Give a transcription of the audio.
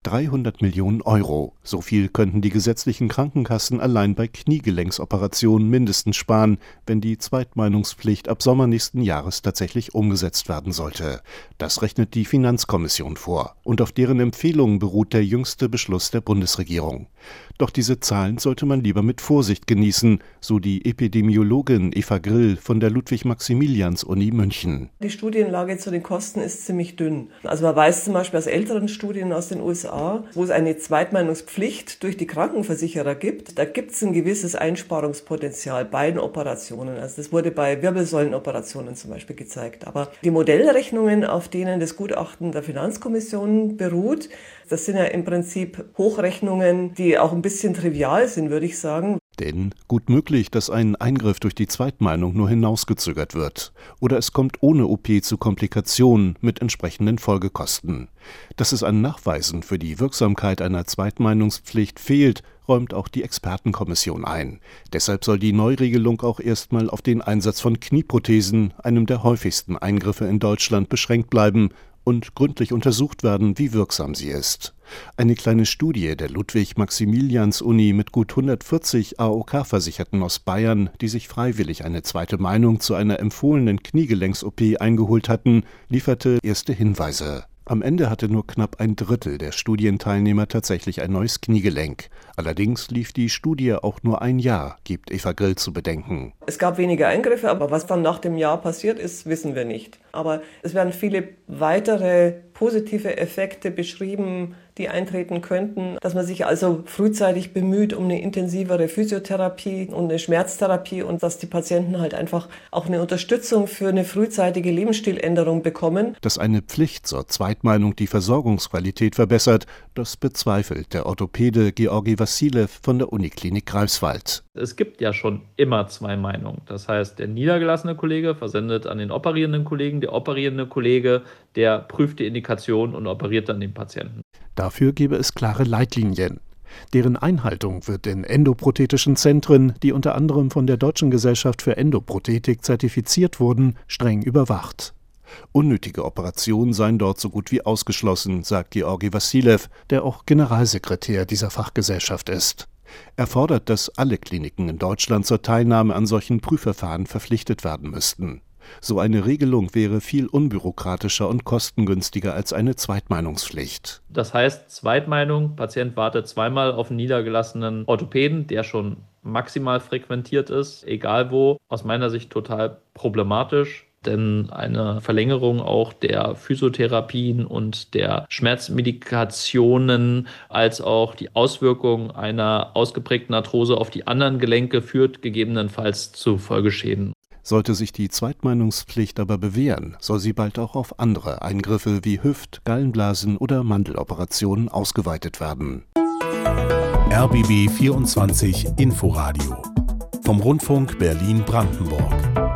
300 Millionen Euro. So viel könnten die gesetzlichen Krankenkassen allein bei Kniegelenksoperationen mindestens sparen, wenn die Zweitmeinungspflicht ab Sommer nächsten Jahres tatsächlich umgesetzt werden sollte. Das rechnet die Finanzkommission vor. Und auf deren Empfehlungen beruht der jüngste Beschluss der Bundesregierung. Doch diese Zahlen sollte man lieber mit Vorsicht genießen, so die Epidemiologin Eva Grill von der Ludwig-Maximilians-Uni München. Die Studienlage zu den Kosten ist ziemlich dünn. Also man weiß zum Beispiel aus älteren Studien aus den USA, wo es eine Zweitmeinungspflicht durch die Krankenversicherer gibt, da gibt es ein gewisses Einsparungspotenzial bei den Operationen. Also das wurde bei Wirbelsäulenoperationen zum Beispiel gezeigt. Aber die Modellrechnungen, auf denen das Gutachten der Finanzkommission beruht, das sind ja im Prinzip Hochrechnungen, die auch ein bisschen trivial sind, würde ich sagen. Denn gut möglich, dass ein Eingriff durch die Zweitmeinung nur hinausgezögert wird. Oder es kommt ohne OP zu Komplikationen mit entsprechenden Folgekosten. Dass es an Nachweisen für die Wirksamkeit einer Zweitmeinungspflicht fehlt, räumt auch die Expertenkommission ein. Deshalb soll die Neuregelung auch erstmal auf den Einsatz von Knieprothesen, einem der häufigsten Eingriffe in Deutschland, beschränkt bleiben und gründlich untersucht werden, wie wirksam sie ist. Eine kleine Studie der Ludwig-Maximilians-Uni mit gut 140 AOK-Versicherten aus Bayern, die sich freiwillig eine zweite Meinung zu einer empfohlenen Kniegelenks-OP eingeholt hatten, lieferte erste Hinweise. Am Ende hatte nur knapp ein Drittel der Studienteilnehmer tatsächlich ein neues Kniegelenk. Allerdings lief die Studie auch nur ein Jahr, gibt Eva Grill zu bedenken. Es gab wenige Eingriffe, aber was dann nach dem Jahr passiert ist, wissen wir nicht. Aber es werden viele weitere positive Effekte beschrieben, die eintreten könnten, dass man sich also frühzeitig bemüht um eine intensivere Physiotherapie und eine Schmerztherapie und dass die Patienten halt einfach auch eine Unterstützung für eine frühzeitige Lebensstiländerung bekommen. Dass eine Pflicht zur Zweitmeinung die Versorgungsqualität verbessert, das bezweifelt der Orthopäde Georgi Wassilew von der Uniklinik Greifswald. Es gibt ja schon immer zwei Meinungen. Das heißt, der niedergelassene Kollege versendet an den operierenden Kollegen, der operierende Kollege, der prüft die Indikation und operiert dann den Patienten. Dafür gäbe es klare Leitlinien. Deren Einhaltung wird in endoprothetischen Zentren, die unter anderem von der Deutschen Gesellschaft für Endoprothetik zertifiziert wurden, streng überwacht. Unnötige Operationen seien dort so gut wie ausgeschlossen, sagt Georgi Wassilew, der auch Generalsekretär dieser Fachgesellschaft ist. Er fordert, dass alle Kliniken in Deutschland zur Teilnahme an solchen Prüfverfahren verpflichtet werden müssten. So eine Regelung wäre viel unbürokratischer und kostengünstiger als eine Zweitmeinungspflicht. Das heißt, Zweitmeinung, Patient wartet zweimal auf einen niedergelassenen Orthopäden, der schon maximal frequentiert ist, egal wo. Aus meiner Sicht total problematisch. Denn eine Verlängerung auch der Physiotherapien und der Schmerzmedikationen als auch die Auswirkung einer ausgeprägten Arthrose auf die anderen Gelenke führt gegebenenfalls zu Folgeschäden. Sollte sich die Zweitmeinungspflicht aber bewähren, soll sie bald auch auf andere Eingriffe wie Hüft-, Gallenblasen- oder Mandeloperationen ausgeweitet werden. RBB 24 Inforadio vom Rundfunk Berlin-Brandenburg.